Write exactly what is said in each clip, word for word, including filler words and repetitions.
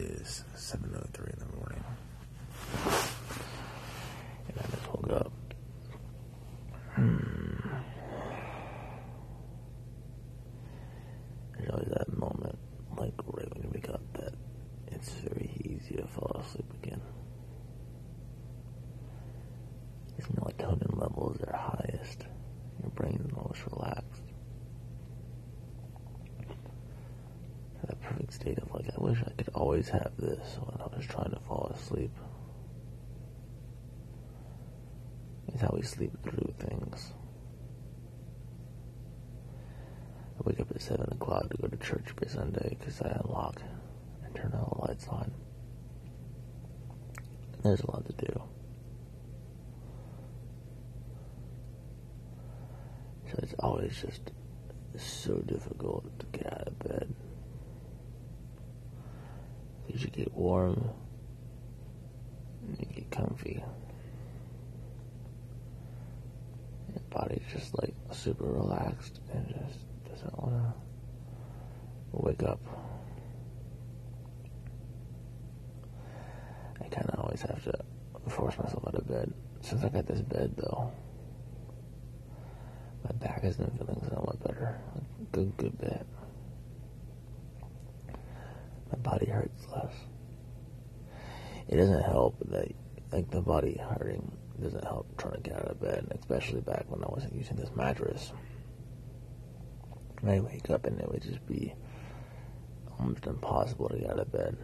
is seven oh three in the morning. And I just woke up. Hmm. There's always that moment, like right when you wake up, that it's very easy to fall asleep again. It's melatonin levels are highest. Your brain's most relaxed. That perfect state of like, I wish I could always have this when I was trying to fall asleep. It's how we sleep through things. I wake up at seven o'clock to go to church every Sunday because I unlock and turn all the lights on. And there's a lot to do. So it's always just so difficult to get out of bed. Because you get warm and you get comfy. Your body's just like super relaxed and just doesn't want to wake up. I kind of always have to force myself out of bed. Since I got this bed though, my back has been feeling somewhat better. A good, good bit. My body hurts less. It doesn't help that, like, the body hurting doesn't help trying to get out of bed, especially back when I wasn't using this mattress. I'd wake up and it would just be almost impossible to get out of bed.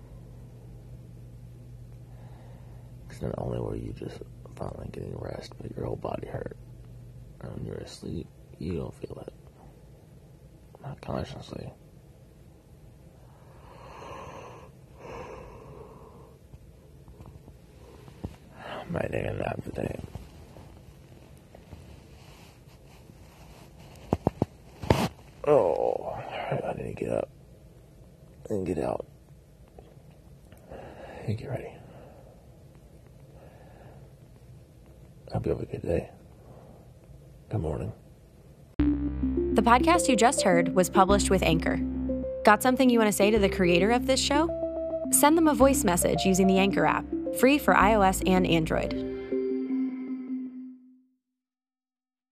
Because not only were you just finally getting rest, but your whole body hurt. And when you're asleep, you don't feel it. Not consciously. I might take a nap today. Oh, I need to get up and get out and get ready. I hope you have a good day. Good morning. The podcast you just heard was published with Anchor. Got something you want to say to the creator of this show? Send them a voice message using the Anchor app, free for iOS and Android.